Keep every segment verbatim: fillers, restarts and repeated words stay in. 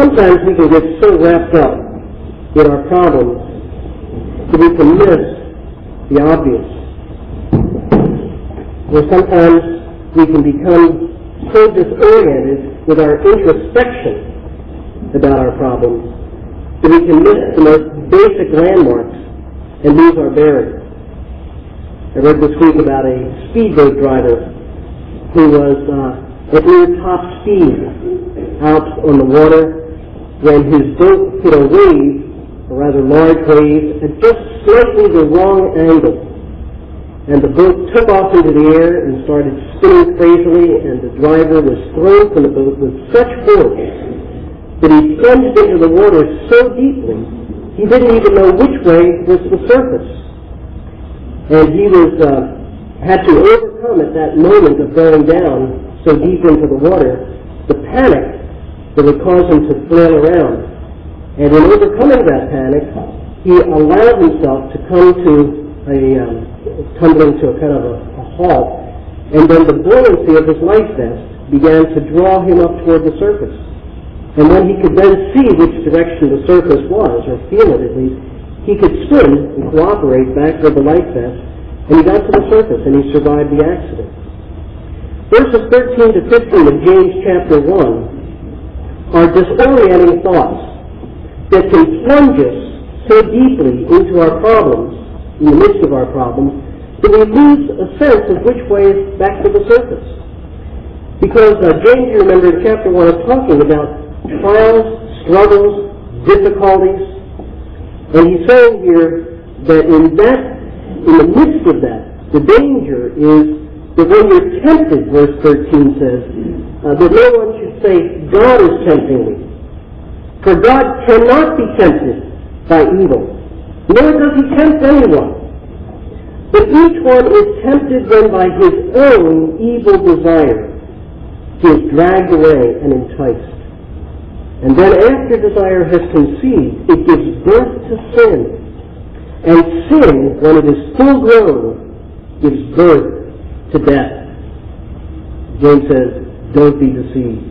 sometimes we can get so wrapped up in our problems that we can miss the obvious. Or sometimes we can become so disoriented with our introspection about our problems that we can miss the most basic landmarks and lose our bearings. I read this week about a speedboat driver who was uh, at near top speed out on the water when his boat hit a wave, a rather large wave, at just slightly the wrong angle. And the boat took off into the air and started spinning crazily, and the driver was thrown from the boat with such force that he plunged into the water so deeply he didn't even know which way was the surface. And he was uh, had to overcome at that moment of going down so deep into the water the panic that would cause him to flail around. And in overcoming that panic, he allowed himself to come to a um, tumbling to a kind of a, a halt, and then the buoyancy of his life vest began to draw him up toward the surface. And when he could then see which direction the surface was, or feel it at least, he could swim and cooperate back with the life vest, and he got to the surface and he survived the accident. Verses thirteen to fifteen of James chapter one are disorienting thoughts that can plunge us so deeply into our problems, in the midst of our problems, that we lose a sense of which way is back to the surface. Because uh, James, you remember in chapter one, is talking about trials, struggles, difficulties, and he's saying here that in that, in the midst of that, the danger is that when you're tempted, verse thirteen says, uh, that no one should say, God is tempting me. For God cannot be tempted by evil, nor does he tempt anyone. But each one is tempted when by his own evil desire he is dragged away and enticed. And then after desire has conceived, it gives birth to sin. And sin, when it is full grown, gives birth to death. James says, don't be deceived.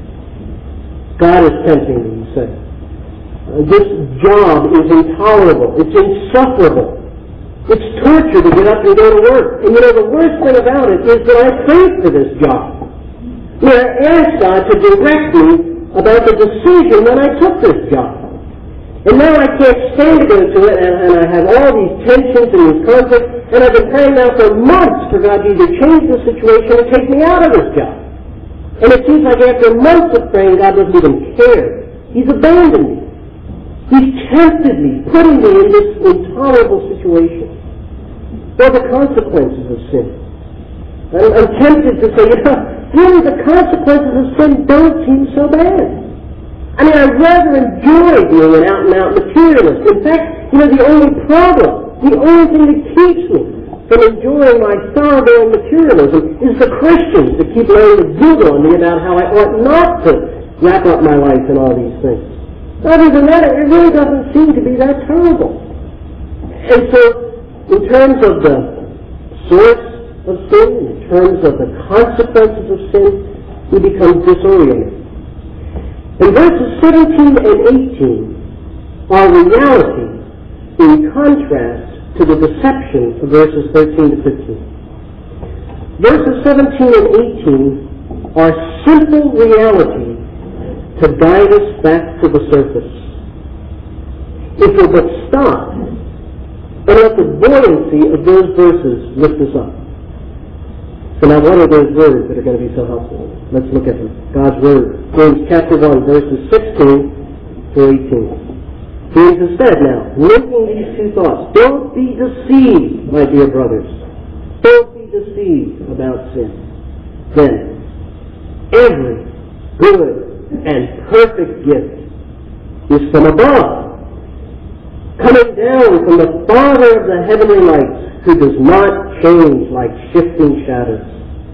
God is tempting me, you say. Uh, this job is intolerable. It's insufferable. It's torture to get up and go to work. And you know, the worst thing about it is that I prayed for this job. You know, I asked God to direct me about the decision when I took this job. And now I can't stand to go to it, and, and I have all these tensions and these conflicts, and I've been praying now for months for God to either change the situation or take me out of this job. And it seems like after months of praying, God doesn't even care. He's abandoned me. He's tempted me, putting me in this intolerable situation. What are the consequences of sin? I'm, I'm tempted to say, you know, really the consequences of sin don't seem so bad. I mean, I rather enjoy being an out-and-out materialist. In fact, you know, the only problem, the only thing that keeps me from enjoying my thoroughgoing materialism is the Christians that keep laying the good on me about how I ought not to wrap up my life in all these things. Other than that, it really doesn't seem to be that terrible. And so, in terms of the source of sin, in terms of the consequences of sin, we become disoriented. And verses seventeen and eighteen are reality in contrast to the deception of verses thirteen to fifteen. Verses seventeen and eighteen are simple reality to guide us back to the surface. If we'll but stop and let the buoyancy of those verses lift us up. So now what are those words that are going to be so helpful? Let's look at them. God's Word. James chapter one, verses sixteen through eighteen. James has said now, linking these two thoughts, don't be deceived, my dear brothers. Don't be deceived about sin. Then, every good and perfect gift is from above, coming down from the Father of the heavenly lights, who does not change like shifting shadows.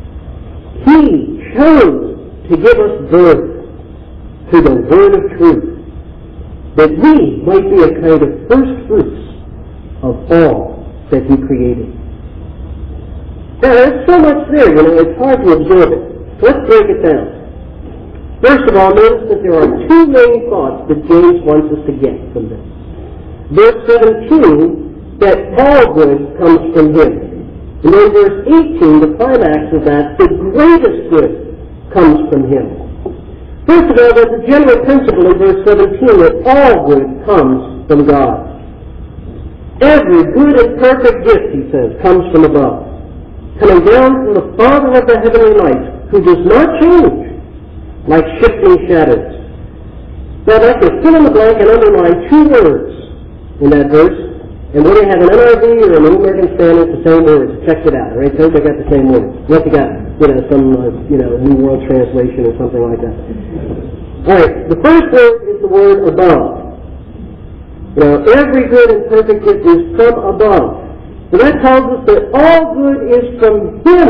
He chose to give us birth to the word of truth, that we might be a kind of first fruits of all that he created. Now, there's so much there, you know, it's hard to absorb it. So let's break it down. First of all, notice that there are two main thoughts that James wants us to get from this. Verse seventeen, that all good comes from him. And then verse eighteen, the climax of that, the greatest good comes from him. First of all, there's a general principle in verse seventeen that all good comes from God. Every good and perfect gift, he says, comes from above, coming down from the Father of the heavenly lights, who does not change like shifting shadows. Now, I'd like to fill in the blank and underline two words in that verse. And whether you have an N I V or an American Standard, it's the same words. Check it out, all right? Those got the same words. Unless you got, you know, some, uh, you know, New World Translation or something like that. All right, the first word is the word above. You know, every good and perfect gift is from above. So that tells us that all good is from him,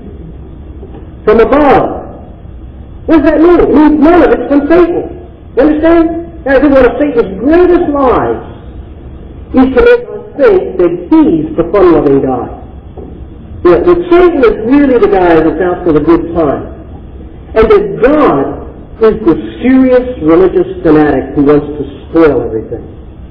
from above. What does that mean? It means none of it's from Satan. You understand? That's one of Satan's greatest lies, is to make us think that he's the fun-loving God. You know, that Satan is really the guy that's out for the good time. And that God is the serious religious fanatic who wants to spoil everything.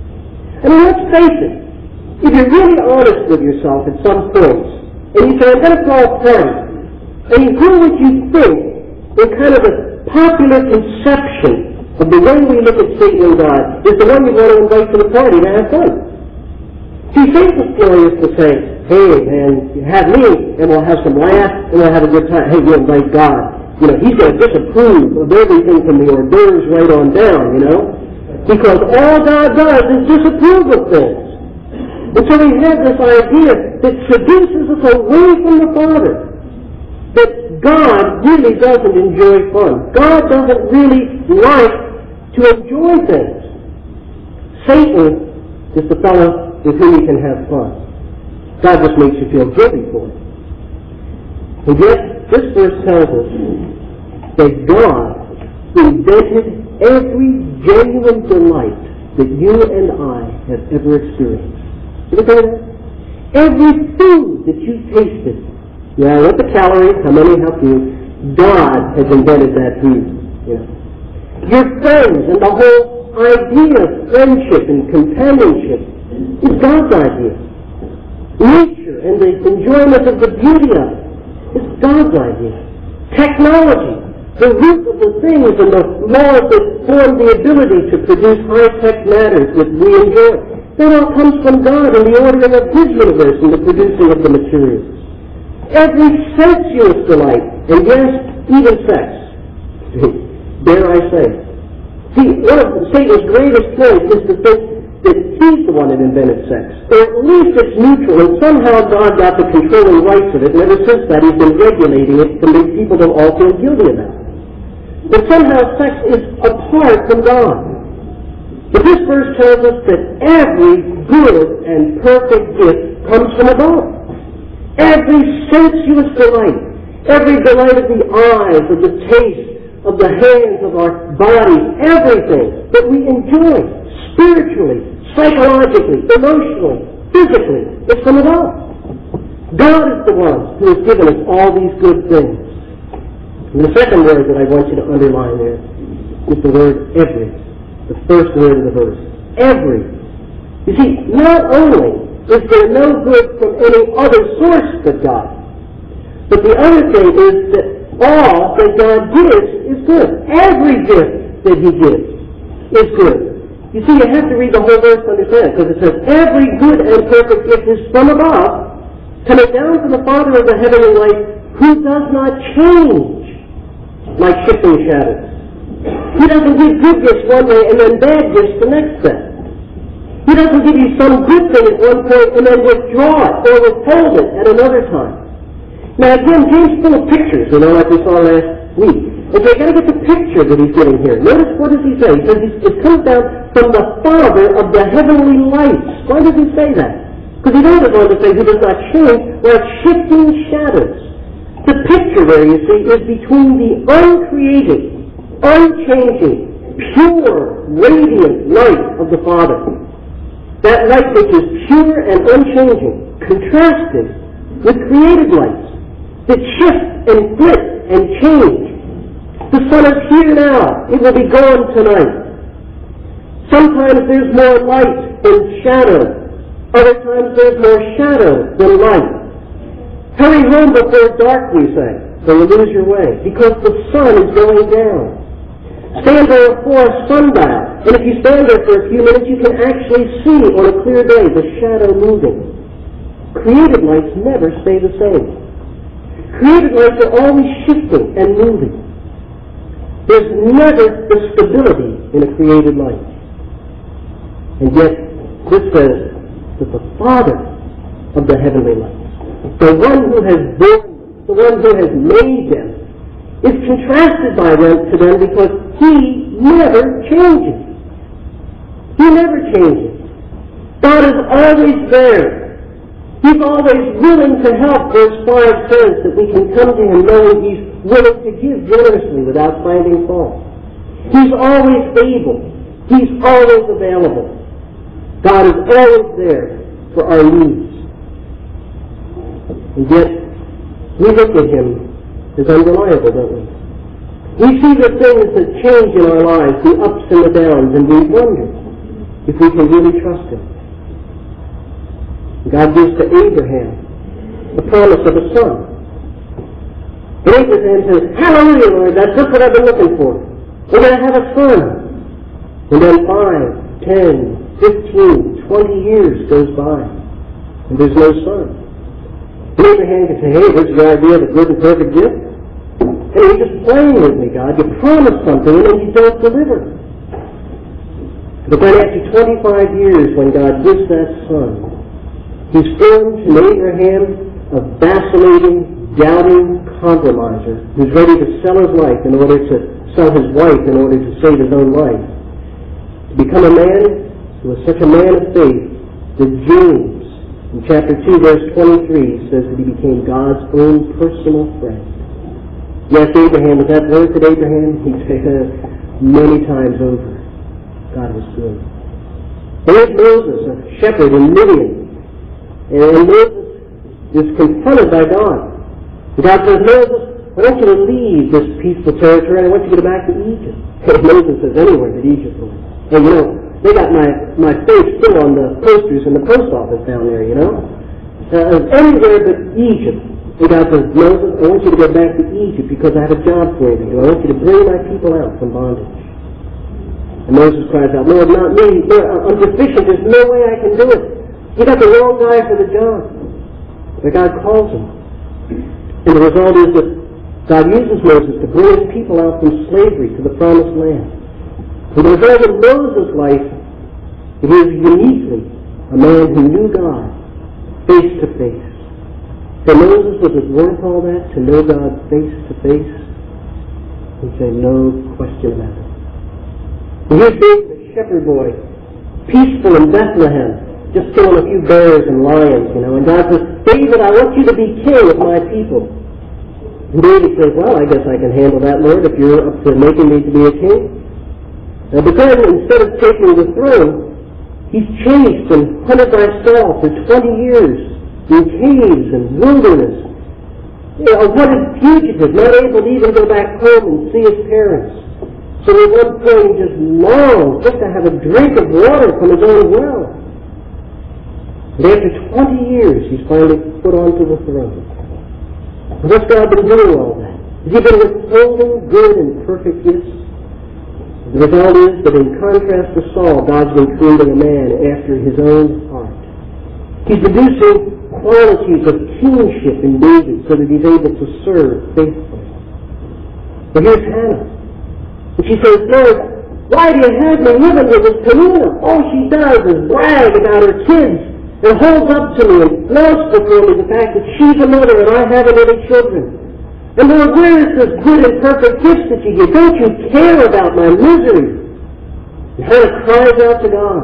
I mean, let's face it. If you're really honest with yourself at some points, and you say, I'm going to throw a party, and you do what you think in kind of a popular conception of the way we look at Satan and God is the one you want to invite to the party to have fun. See, Satan's story is to say, hey, man, you have me, and we'll have some laughs, and we'll have a good time. Hey, you invite God. You know, he's going to disapprove of everything from the hors d'oeuvres right on down, you know? Because all God does is disapprove of things. And so we have this idea that seduces us away from the Father. That God really doesn't enjoy fun. God doesn't really like to enjoy things. Satan is the fellow with whom you can have fun. God just makes you feel guilty for it. And yet, this verse tells us that God invented every genuine delight that you and I have ever experienced. Did you say that? Every food that you tasted, yeah, what the calories, how many, how few, God has invented that food. You know. Your friends and the whole idea of friendship and companionship is God's idea. Nature and the enjoyment of the beauty of it is God's idea. Technology, the root of the things and the laws that form the ability to produce high-tech matters that we enjoy, that all comes from God and the ordering of His universe and the producing of the materials. Every sensuous delight, and yes, even sex, dare I say. See, one of Satan's greatest points is to think that he's the one that invented sex. Or at least it's neutral, and somehow God got the controlling rights of it, and ever since that He's been regulating it to make people don't all feel guilty about it. But somehow sex is apart from God. But this verse tells us that every good and perfect gift comes from above. Every sensuous delight, every delight of the eyes, of the taste, of the hands, of our bodies, everything that we enjoy spiritually, psychologically, emotionally, physically, is from above. God is the one who has given us all these good things. And the second word that I want you to underline there is the word every. The first word of the verse. Every. You see, not only is there no good from any other source but God, but the other thing is that all that God gives is good. Every gift that He gives is good. You see, you have to read the whole verse to understand, because it says, every good and perfect gift is from above, coming down from the Father of the heavenly light, who does not change like shifting shadows. He doesn't give good gifts one way and then bad gifts the next day. He doesn't give you some good thing at one point and then withdraw it or withhold it at another time. Now again, James is full of pictures, you know, like we saw last week. And so you've got to get the picture that he's giving here. Notice what does he say? He says it comes down from the Father of the heavenly lights. Why does he say that? Because he goes on to say he does not change like shifting shadows. The picture there, you see, is between the uncreated, unchanging, pure, radiant light of the Father. That light which is pure and unchanging, contrasted with created lights that shift and flip and change. The sun is here now. It will be gone tonight. Sometimes there's more light than shadow. Other times there's more shadow than light. Hurry home before dark, we say, so you lose your way, because the sun is going down. Stand there for a sundial, and if you stand there for a few minutes, you can actually see on a clear day the shadow moving. Created lights never stay the same. Created lights are always shifting and moving. There's never the stability in a created light. And yet, this says that the Father of the heavenly lights, the one who has born them, the one who has made them, is contrasted by them to them because He never changes. He never changes. God is always there. He's always willing to help. Verse five says that we can come to Him knowing He's willing to give generously without finding fault. He's always able. He's always available. God is always there for our needs. And yet, we look at Him as unreliable, don't we? We see the things that change in our lives, the ups and the downs, and we wonder if we can really trust Him. God gives to Abraham the promise of a son. And Abraham says, "Hallelujah, Lord, that's just what I've been looking for. We're going to have a son." And then five, ten, fifteen, twenty years goes by, and there's no son. And Abraham can say, "Hey, this is the idea of a good and perfect gift. Hey, you're just playing with me, God. You promised something, and then you don't deliver." But then after twenty-five years, when God gives that son, He's formed in Abraham a vacillating, doubting compromiser who's ready to sell his life in order to sell his wife in order to save his own life. To become a man who was such a man of faith that James, in chapter two, verse twenty-three, says that he became God's own personal friend. Yes, Abraham, was that worth it, Abraham? He'd say that many times over. God was good. There's Moses, a shepherd in Midian. And Moses is confronted by God. God says, "Moses, I want you to leave this peaceful territory, and I want you to go back to Egypt." And Moses says, "Anywhere but Egypt, Lord." And you know, they got my, my face still on the posters in the post office down there, you know. Uh, anywhere but Egypt. And God says, "Moses, I want you to go back to Egypt because I have a job for you to do. I want you to bring my people out from bondage." And Moses cries out, "Lord, not me. Lord, I'm deficient. There's no way I can do it. You got the wrong guy for the job." But God calls him. And the result is that God uses Moses to bring his people out from slavery to the promised land. And the result of Moses' life, he is uniquely a man who knew God face to face. So Moses, was it worth all that to know God face to face? He'd say, no question about it. And here's David, the shepherd boy, peaceful in Bethlehem, just killing a few bears and lions, you know. And God says, "David, I want you to be king of my people." And David says, "Well, I guess I can handle that, Lord, if you're up to making me to be a king." Now, but then, instead of taking the throne, he's chased and hunted by Saul for twenty years in caves and wilderness. You know, a wanted fugitive, not able to even go back home and see his parents. So at one point he just longs just to have a drink of water from his own well. And after twenty years, he's finally put onto the throne. And what's God been doing all that? Has He been withholding good and perfect gifts? The result is that in contrast to Saul, God's been creating a man after His own heart. He's producing qualities of kingship in David so that he's able to serve faithfully. But here's Hannah. And she says, "Lord, why do you have me living with this Peninnah? All she does is brag about her kids and holds up to me and flaunts before me the fact that she's a mother and I haven't any children. And Lord, where is this good and perfect gift that you give? Don't you care about my misery?" And Hannah cries out to God.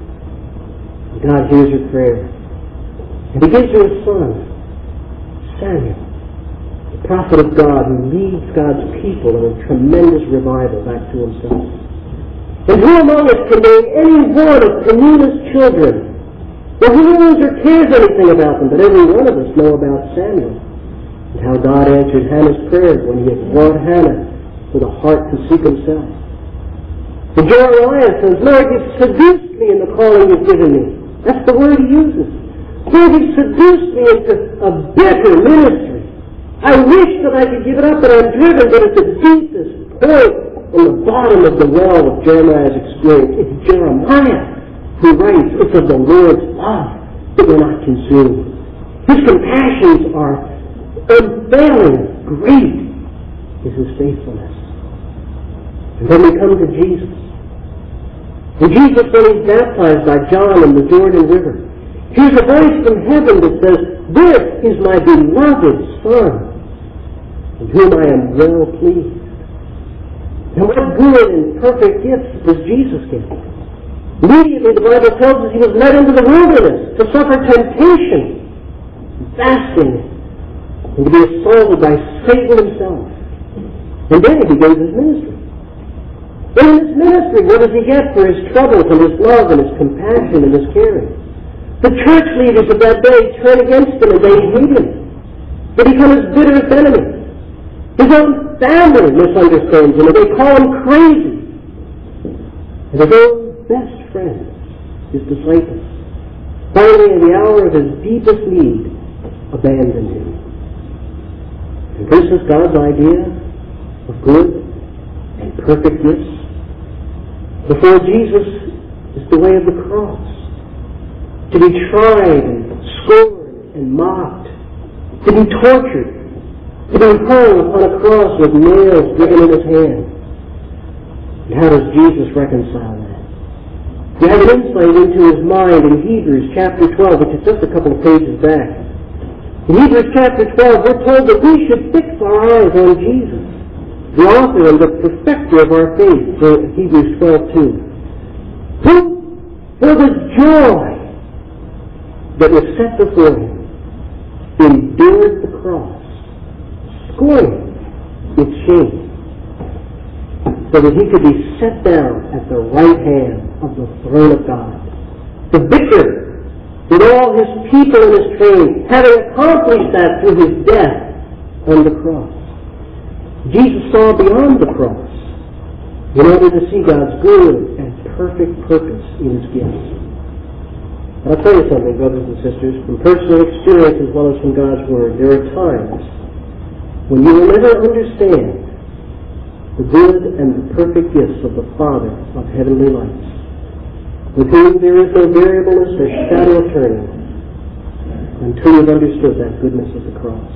And God hears her prayer. And He gives her a son, Samuel, the prophet of God who leads God's people in a tremendous revival back to Himself. And who among us can name any one of Peninnah's children? Well, who knows or cares anything about them? But every one of us know about Samuel and how God answered Hannah's prayers when He had brought Hannah for the heart to seek Himself. And Jeremiah says, Lord, you've seduced me in the calling you've given me. That's the word he uses. Lord, you've seduced me into a bitter ministry. I wish that I could give it up, but I'm driven. But at the deepest point on the bottom of the well of Jeremiah's experience, it's Jeremiah who writes, it's of the Lord's love that we're not consumed. His compassions are unfailing. Great is His faithfulness. And then we come to Jesus. And Jesus, when He's baptized by John in the Jordan River, here's a voice from heaven that says, this is my beloved Son, in whom I am well pleased. And what good and perfect gifts does Jesus give? Immediately the Bible tells us He was led into the wilderness to suffer temptation, fasting, and to be assaulted by Satan himself. And then He begins His ministry. And in His ministry, what does He get for His troubles and His love and His compassion and His caring? The church leaders of that day turn against Him and they hate Him. They become His bitterest enemies. His own family misunderstands Him and they call Him crazy. And His own best friends, His disciples, finally in the hour of His deepest need, abandon Him. And this is God's idea of good and perfect gifts. Before Jesus is the way of the cross. To be tried and scorned and mocked. To be tortured. To be hung upon a cross with nails driven in His hand. And how does Jesus reconcile that? You have an insight into His mind in Hebrews chapter twelve, which is just a couple of pages back. In Hebrews chapter twelve, we're told that we should fix our eyes on Jesus, the author and the perfecter of our faith, for Hebrews twelve two, who, for the joy that was set before Him, endured the cross, scorning its shame, so that He could be set down at the right hand of the throne of God. The victor, with all His people in His train, having accomplished that through His death on the cross. Jesus saw beyond the cross in order to see God's good and perfect purpose in His gifts. And I'll tell you something, brothers and sisters, from personal experience as well as from God's Word, there are times when you will never understand the good and the perfect gifts of the Father of heavenly lights, with whom there is no variableness or shadow of turning, until you've understood that goodness of the cross.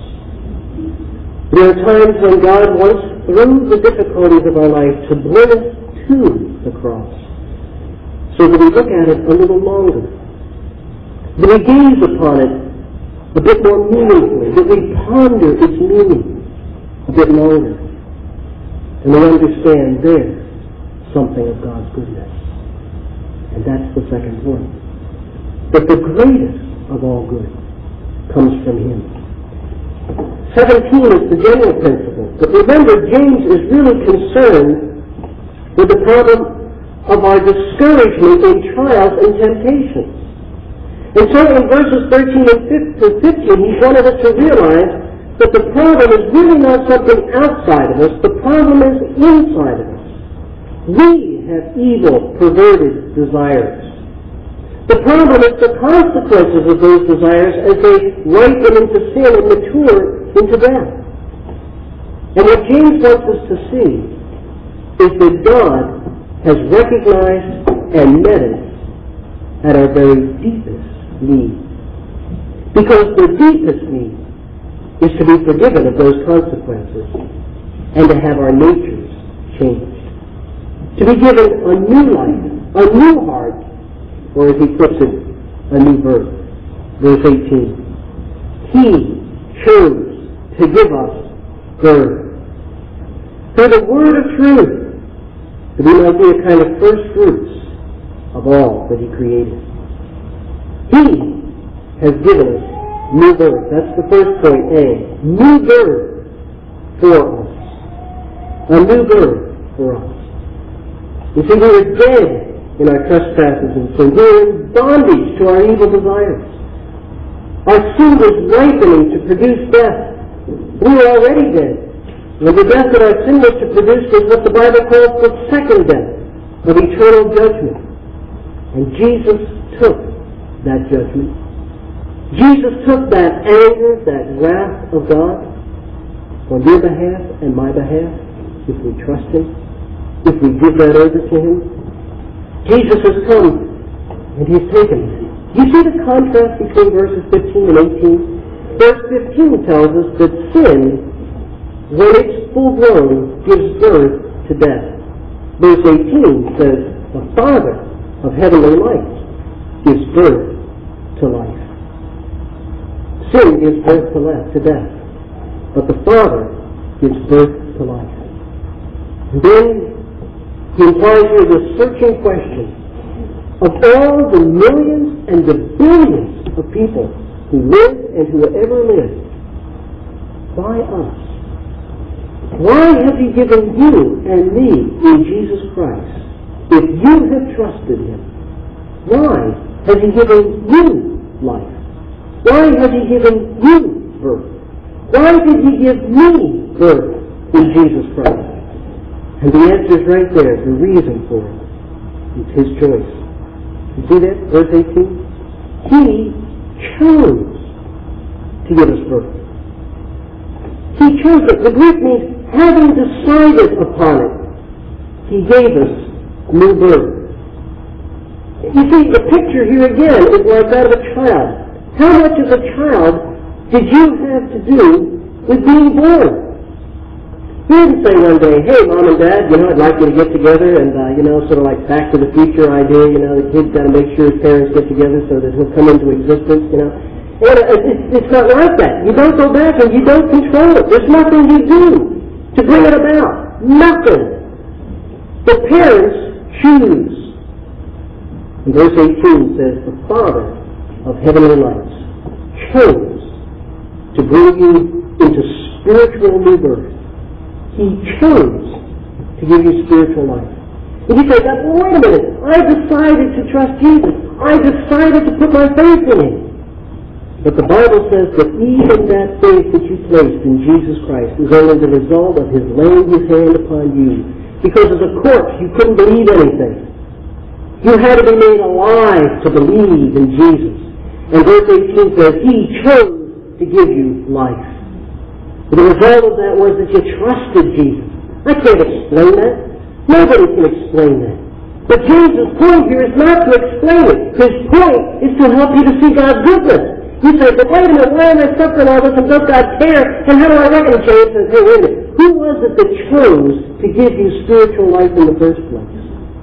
There are times when God wants, through the difficulties of our life, to bring us to the cross, so that we look at it a little longer, that we gaze upon it a bit more meaningfully, that we ponder its meaning a bit longer, and we understand there something of God's goodness. And that's the second point. That the greatest of all good comes from Him. seventeen is the general principle. But remember, James is really concerned with the problem of our discouragement in trials and temptations. And so in verses thirteen and fifteen, he wanted us to realize that the problem is really not something outside of us. The problem is inside of us. We have evil, perverted desires. The problem is the consequences of those desires as they ripen into sin and mature into death. And what James wants us to see is that God has recognized and met us at our very deepest need. Because the deepest need is to be forgiven of those consequences and to have our natures changed. To be given a new life, a new heart, or as he puts it, a new birth. Verse eighteen. He chose to give us birth through the word of truth, that we might be a kind of first fruits of all that He created. He has given us new birth. That's the first point, A. New birth for us. A new birth for us. You see, we were dead in our trespasses and sin. We were in bondage to our evil desires. Our sin was ripening to produce death. We were already dead. And the death that our sin was to produce was what the Bible calls the second death of eternal judgment. And Jesus took that judgment. Jesus took that anger, that wrath of God on your behalf and my behalf, if we trust Him, if we give that over to Him. Jesus has come and He's taken it. You see the contrast between verses fifteen and eighteen? Verse fifteen tells us that sin, when it's full grown, gives birth to death. Verse eighteen says, the Father of heavenly lights gives birth to life. Sin gives birth to, life, to death, but the Father gives birth to life. And then he implies here the searching question of all the millions and the billions of people who live and who have ever lived. Why us? Why has He given you and me in Jesus Christ if you have trusted Him? Why has He given you life? Why has He given you birth? Why did He give me birth in Jesus Christ? And the answer is right there, the reason for it. It's His choice. You see that? Verse eighteen? He chose to give us birth. He chose it. The Greek means having decided upon it, He gave us new birth. You see, the picture here again is like that of a child. How much as a child did you have to do with being born? You didn't say one day, hey, Mom and Dad, you know, I'd like you to get together and, uh, you know, sort of like Back to the Future idea, you know, the kid's got to make sure his parents get together so that he'll come into existence, you know. And it's, it's not like that. You don't go back and you don't control it. There's nothing you do to bring it about. Nothing. The parents choose. And verse eighteen says, the Father of heavenly lights chose to bring you into spiritual new birth. He chose to give you spiritual life. And you say, wait a minute, I decided to trust Jesus. I decided to put my faith in Him. But the Bible says that even that faith that you placed in Jesus Christ is only the result of His laying His hand upon you. Because as a corpse, you couldn't believe anything. You had to be made alive to believe in Jesus. And verse eighteen says, He chose to give you life. But the result of that was that you trusted Jesus. I can't explain that. Nobody can explain that. But Jesus' point here is not to explain it. His point is to help you to see God's goodness. You say, but wait a minute, why am I suffering all this and does God care? And how do I reckon? James says, hey, wait a minute. Who was it that chose to give you spiritual life in the first place?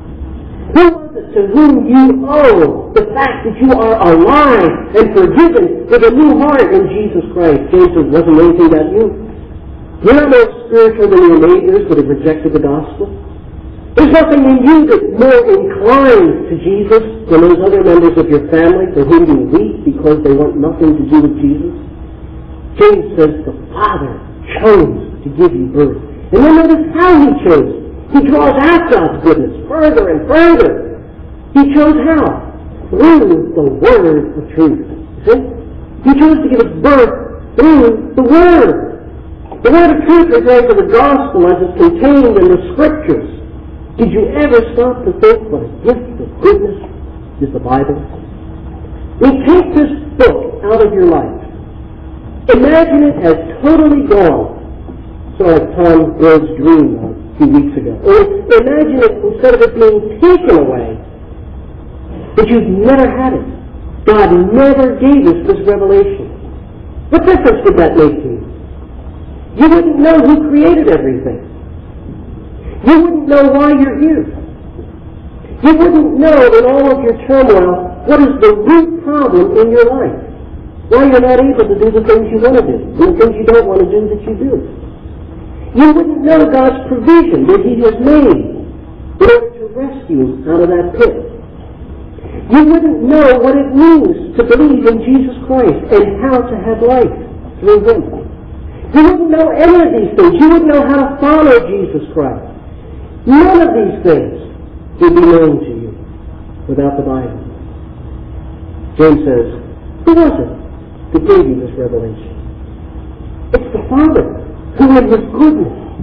Who was it to whom you owe the fact that you are alive and forgiven with a new heart in Jesus Christ? James says, wasn't anything about you. You're not more spiritual than your neighbors that have rejected the gospel. There's nothing in you that's more inclined to Jesus than those other members of your family for whom you weep because they want nothing to do with Jesus. James says the Father chose to give you birth. And then notice how He chose. He draws out God's goodness further and further. He chose how? Through the Word of truth. See? He chose to give us birth through the Word. The Word of truth refers to the gospel as it's contained in the Scriptures. Did you ever stop to think what a gift of goodness is the Bible? We take this book out of your life. Imagine it as totally gone. So like Tom Grove's dream a few weeks ago. Or imagine it, instead of it being taken away, that you've never had it. God never gave us this revelation. What difference would that make to you? You wouldn't know who created everything. You wouldn't know why you're here. You wouldn't know in all of your turmoil what is the root problem in your life. Why you're not able to do the things you want to do, and the things you don't want to do that you do. You wouldn't know God's provision that He has made in order to rescue out of that pit. You wouldn't know what it means to believe in Jesus Christ and how to have life through Him. You wouldn't know any of these things. You wouldn't know how to follow Jesus Christ. None of these things would be known to you without the Bible. James says, who was it that gave you this revelation? It's the Father who in His goodness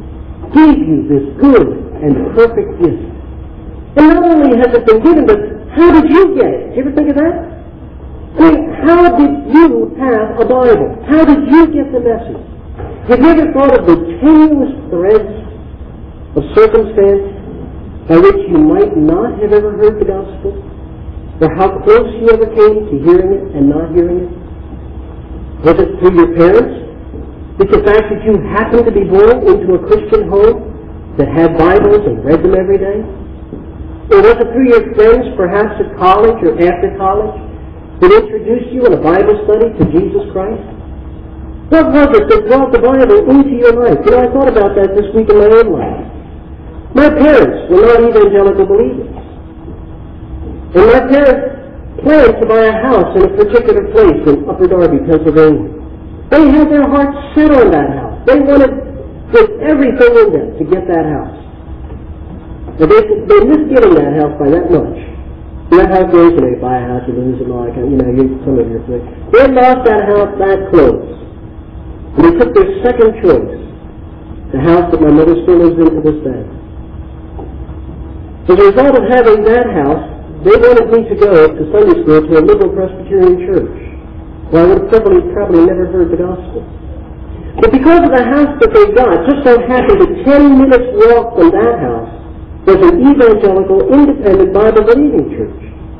gave you this good and perfect gift. And not only has it been given, but how did you get it? Did you ever think of that? I mean, how did you have a Bible? How did you get the message? Have you ever thought of the tenuous threads of circumstance by which you might not have ever heard the gospel? Or how close you ever came to hearing it and not hearing it? Was it through your parents? It's the fact that you happened to be born into a Christian home that had Bibles and read them every day? Or was it through your friends, perhaps at college or after college, that introduced you in a Bible study to Jesus Christ? What was it that brought the Bible into your life? You know, I thought about that this week in my own life. My parents were not evangelical believers. And my parents planned to buy a house in a particular place in Upper Darby, Pennsylvania. They had their hearts set on that house. They wanted with everything in them to get that house. But they, they missed getting that house by that much. You know how it goes when they buy a house, you lose it, like, you know, you, some of your things. They lost that house that close. And they took their second choice, the house that my mother still lives in to this day. As a result of having that house, they wanted me to go to Sunday school to a liberal Presbyterian church. Well, I would have probably, probably never heard the gospel. But because of the house that they got, just so happened that ten minutes walk from that house was an evangelical, independent, Bible-believing church.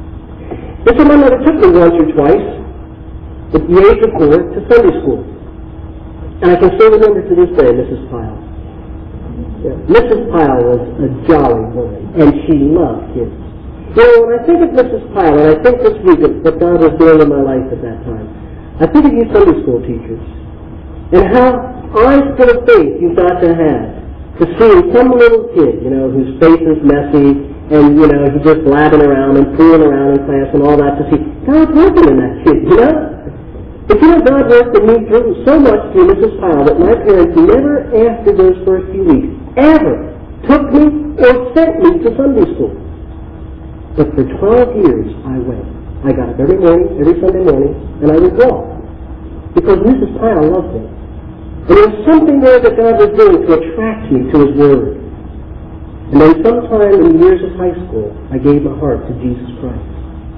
And so my mother took me once or twice, at the age of four, to Sunday school. And I can still remember to this day Missus Pyle. Yeah. Missus Pyle was a jolly woman, and she loved kids. You know, when I think of Missus Pyle, and I think this week of what God was doing in my life at that time, I think of you Sunday school teachers, and how eyes full of faith you've got to have to see some little kid, you know, whose face is messy, and, you know, he's just blabbing around and fooling around in class and all that, to see God's working in that kid, you know? But you know, God worked in me through so much through Missus Pyle that my parents never, after those first few weeks, ever took me or sent me to Sunday school. But for twelve years, I went. I got up every morning, every Sunday morning, and I would walk. Because Missus Pyle loved me. And there was something there that God was doing to attract me to His Word. And then sometime in the years of high school, I gave my heart to Jesus Christ.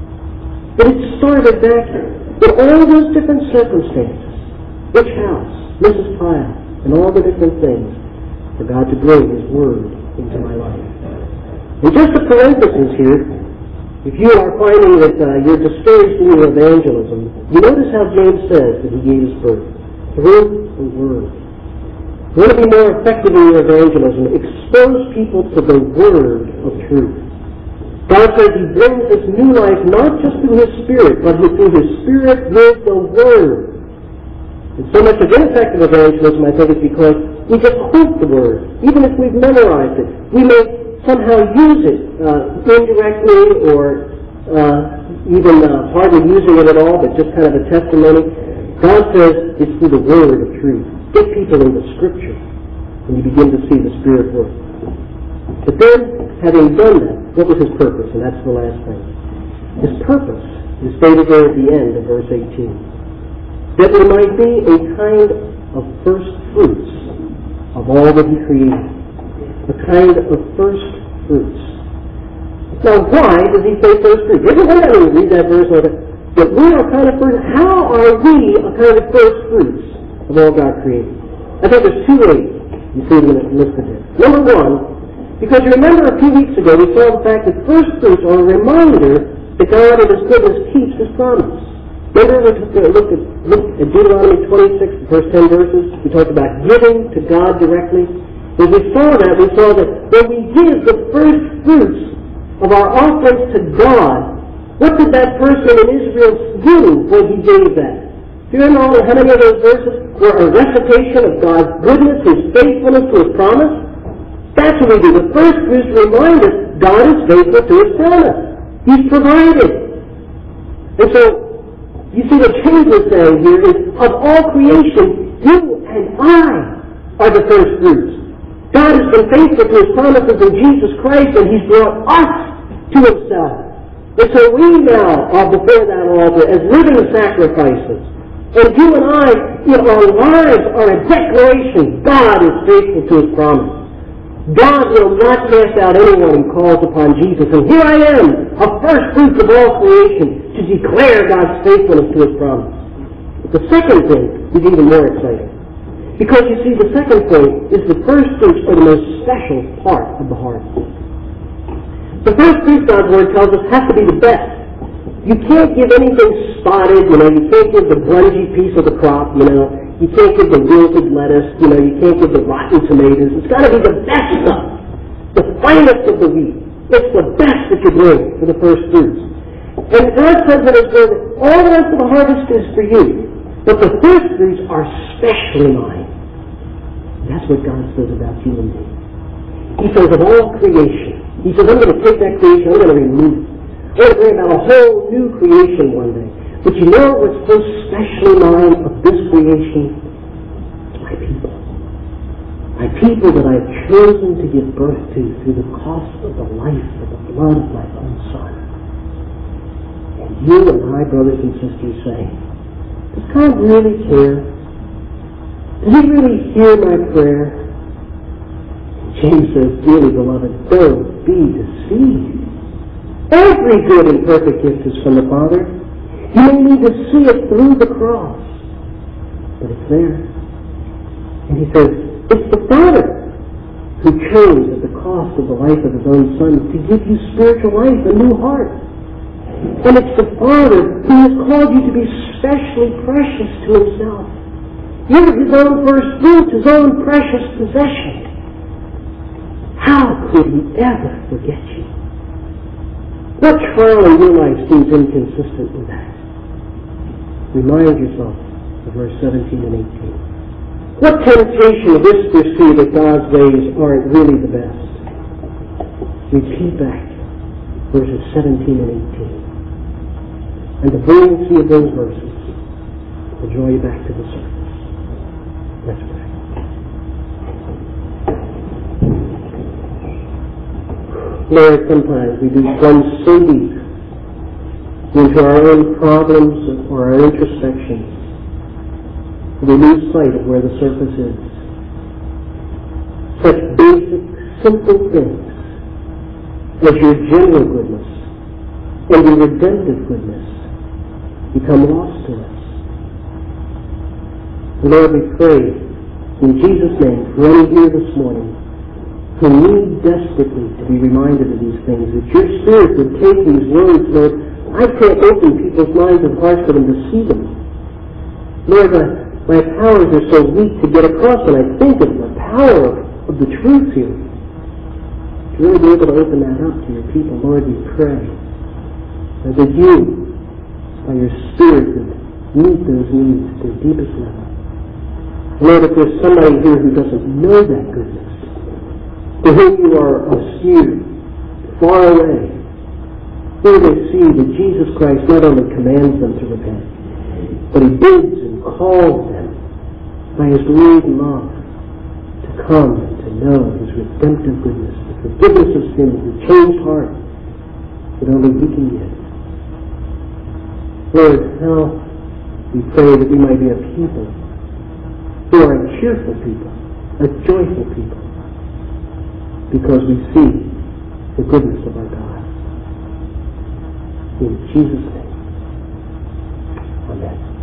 But it started back with all those different circumstances. Which house, Missus Pyle, and all the different things for God to bring His Word into my life. And just a parenthesis here, if you are finding that uh, you're discouraged in your evangelism, you notice how James says that he gave his birth. Through the Word. You want to be more effective in your evangelism, expose people to the Word of truth. God says He brings this new life not just through His Spirit, but through His Spirit with the Word. And so much of ineffective evangelism, I think, is because we just quote the Word. Even if we've memorized it, we may somehow use it uh, indirectly or uh, even uh, hardly using it at all, but just kind of a testimony. God says it's through the Word of truth. Get people into Scripture, and you begin to see the Spirit work. But then, having done that, what was His purpose? And that's the last thing. His purpose is stated there at the end of verse eighteen. That there might be a kind of first fruits of all that He created. A kind of first fruits. Now, why does He say first fruits? You ever wonder when you read that verse like that? That we are kind of first. How are we a kind of first fruits of all God created? I think there's two ways you see them listed here. Number one, because you remember a few weeks ago we saw the fact that first fruits are a reminder that God in His goodness keeps His promise. Remember we looked at, looked at Deuteronomy twenty-six, the first ten verses. We talked about giving to God directly. As we saw that, we saw that when we give the first fruits of our offerings to God, what did that person in Israel do when he gave that? Do you remember how many of those verses were a recitation of God's goodness, His faithfulness to His promise? That's what we do. The first fruits remind us God is faithful to His promise. He's provided. And so, you see what James is saying here is, of all creation, you and I are the first fruits. God has been faithful to His promises in Jesus Christ, and He's brought us to Himself. And so we now are before that altar as living sacrifices. And you and I, you know, our lives are a declaration God is faithful to His promise. God will not cast out anyone who calls upon Jesus. And here I am, a first fruits of all creation, to declare God's faithfulness to His promise. But the second thing is even more exciting. Because you see, the second point is the first fruits are the most special part of the harvest. The first fruits, God's Word tells us, have to be the best. You can't give anything spotted, you know, you can't give the grungy piece of the crop, you know, you can't give the wilted lettuce, you know, you can't give the rotten tomatoes. It's got to be the best stuff, the finest of the wheat. It's the best that you bring for the first fruits. And God says in His Word, all the rest of the harvest is for you, but the first fruits are specially mine. That's what God says about you and me. He says of all creation, He says, I'm going to take that creation, I'm going to remove it. I'm going to bring about a whole new creation one day. But you know what's so specially mine of this creation? It's my people. My people that I've chosen to give birth to through the cost of the life of the blood of my own Son. And you and I, brothers and sisters, say, does God really care? Does He really hear my prayer? James says, dearly beloved, don't be deceived. Every good and perfect gift is from the Father. You may need to see it through the cross, but it's there. And he says, it's the Father who chose at the cost of the life of His own Son to give you spiritual life, a new heart. And it's the Father who has called you to be specially precious to Himself. You're His own first fruits, His own precious possession. How could He ever forget you? What trial in your life seems inconsistent with that? Remind yourself of verse seventeen and eighteen. What temptation whispers to you that God's ways aren't really the best? Repeat back verses seventeen and eighteen. And the brilliancy of those verses will draw you back to the surface. Let's pray. Lord, sometimes we do plunge so deep into our own problems or our introspection that we lose sight of where the surface is. Such basic, simple things as your general goodness and your redemptive goodness become lost to us. Lord, we pray in Jesus' name for any here this morning who need desperately to be reminded of these things, that your Spirit would take these words, Lord. I can't open people's minds and hearts for them to see them. Lord, my, my powers are so weak to get across when I think of the power of, of the truth here. To really be able to open that up to your people, Lord, we pray that you, by your Spirit, would meet those needs at their deepest level. Lord, if there's somebody here who doesn't know that goodness, to whom you are obscure, far away, here they see that Jesus Christ not only commands them to repent, but He bids and calls them by His great love to come and to know His redemptive goodness, the forgiveness of sins, the changed heart that only He can give. Lord, now we pray that we might be a people who are a cheerful people, a joyful people, because we see the goodness of our God. In Jesus' name, amen.